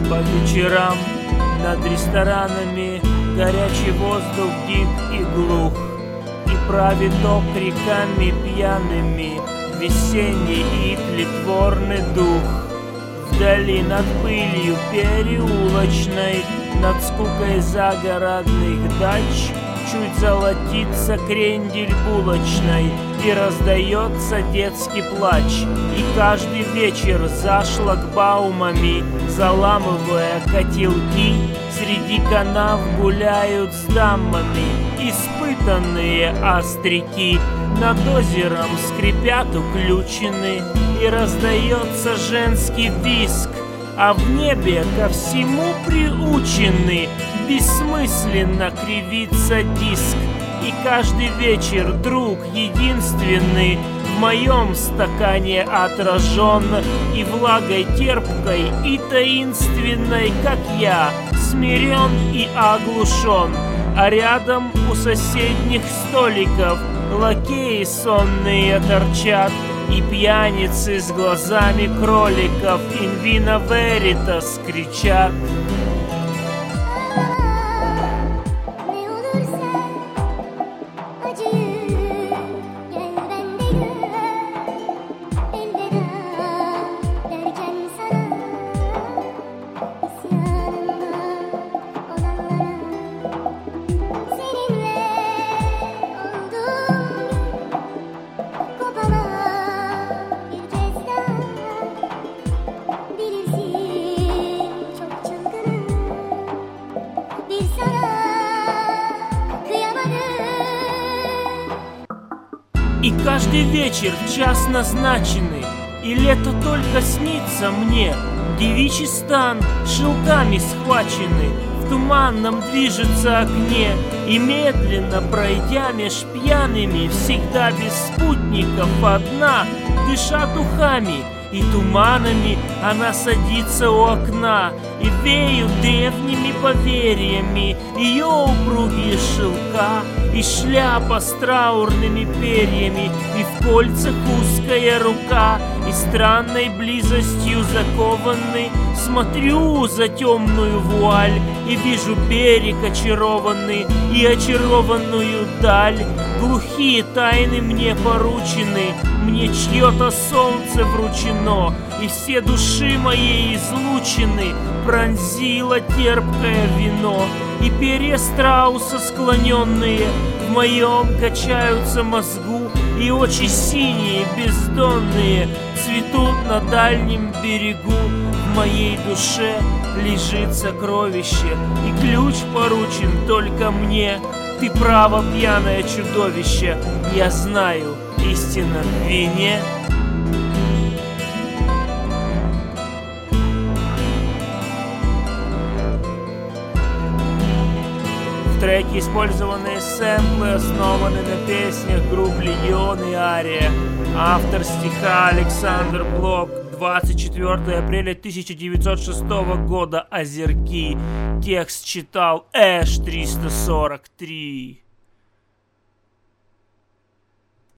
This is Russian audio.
По вечерам над ресторанами горячий воздух дик и глух, и правит ок реками пьяными весенний и тлетворный дух. Вдали над пылью переулочной, над скукой загородных дач чуть золотится крендель булочной, и раздается детский плач. И каждый вечер за шлагбаумами, заламывая котелки, среди канав гуляют с дамами испытанные остряки. Над озером скрипят уключены, и раздается женский визг, а в небе ко всему приучены бессмысленно кривится диск. И каждый вечер друг единственный в моем стакане отражен, и влагой терпкой и таинственной, как я, смирен и оглушен. А рядом у соседних столиков лакеи сонные торчат, и пьяницы с глазами кроликов «In vino veritas» кричат. И каждый вечер в час назначенный, и лето только снится мне. Девичий стан шелками схваченный в туманном движется окне, и медленно пройдя меж пьяными, всегда без спутников одна, дыша духами и туманами, она садится у окна, и веют древними поверьями ее упругие шелка, и шляпа с траурными перьями, и в кольцах узкая рука, и странной близостью закованный смотрю за темную вуаль, и вижу берег очарованный и очарованную даль. Глухие тайны мне поручены, мне чье-то солнце вручено, и все души моей излучены пронзило терпкое вино. И перья страуса склоненные в моем качаются мозгу, и очи синие бездонные цветут на дальнем берегу. В моей душе лежит сокровище, и ключ поручен только мне. Ты право, пьяное чудовище, я знаю, истина в вине. В треке использованные сэмплы основаны на песнях групп «Легион» и «Ария». Автор стиха Александр Блок. 24 апреля 1906 года. Озерки. Текст читал Эш 343.